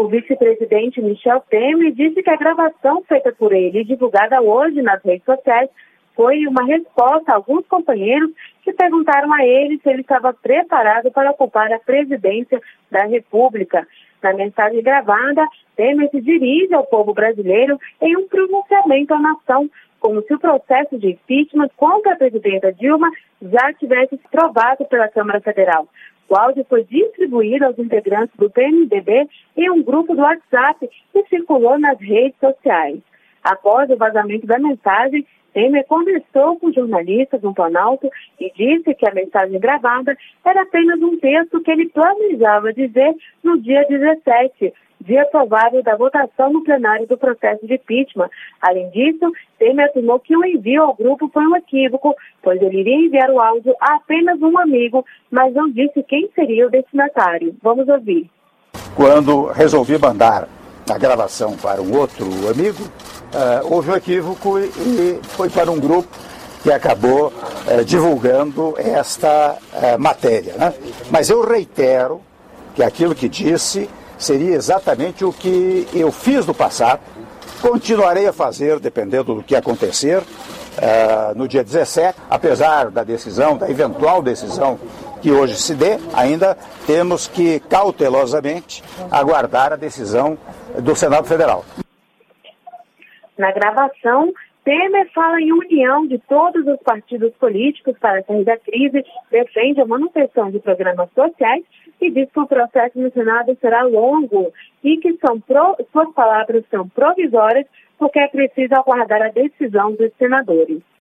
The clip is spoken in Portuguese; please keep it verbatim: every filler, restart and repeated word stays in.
O vice-presidente Michel Temer disse que a gravação feita por ele e divulgada hoje nas redes sociais foi uma resposta a alguns companheiros que perguntaram a ele se ele estava preparado para ocupar a presidência da República. Na mensagem gravada, Temer se dirige ao povo brasileiro em um pronunciamento à nação, como se o processo de impeachment contra a presidenta Dilma já tivesse provado pela Câmara Federal. O áudio foi distribuído aos integrantes do P M D B em um grupo do WhatsApp que circulou nas redes sociais. Após o vazamento da mensagem, Temer conversou com jornalistas no Planalto e disse que a mensagem gravada era apenas um texto que ele planejava dizer no dia dezessete, dia provável da votação no plenário do processo de impeachment. Além disso, Temer afirmou que o envio ao grupo foi um equívoco, pois ele iria enviar o áudio a apenas um amigo, mas não disse quem seria o destinatário. Vamos ouvir. Quando resolvi mandar a gravação para um outro amigo, uh, houve um equívoco e, e foi para um grupo que acabou uh, divulgando esta uh, matéria, né? Mas eu reitero que aquilo que disse seria exatamente o que eu fiz no passado, continuarei a fazer dependendo do que acontecer uh, no dia dezessete, apesar da decisão, da eventual decisão que hoje se dê, ainda temos que cautelosamente aguardar a decisão do Senado Federal. Na gravação, Temer fala em união de todos os partidos políticos para sair da crise, defende a manutenção de programas sociais e diz que o processo no Senado será longo e que são pro, suas palavras são provisórias porque é preciso aguardar a decisão dos senadores.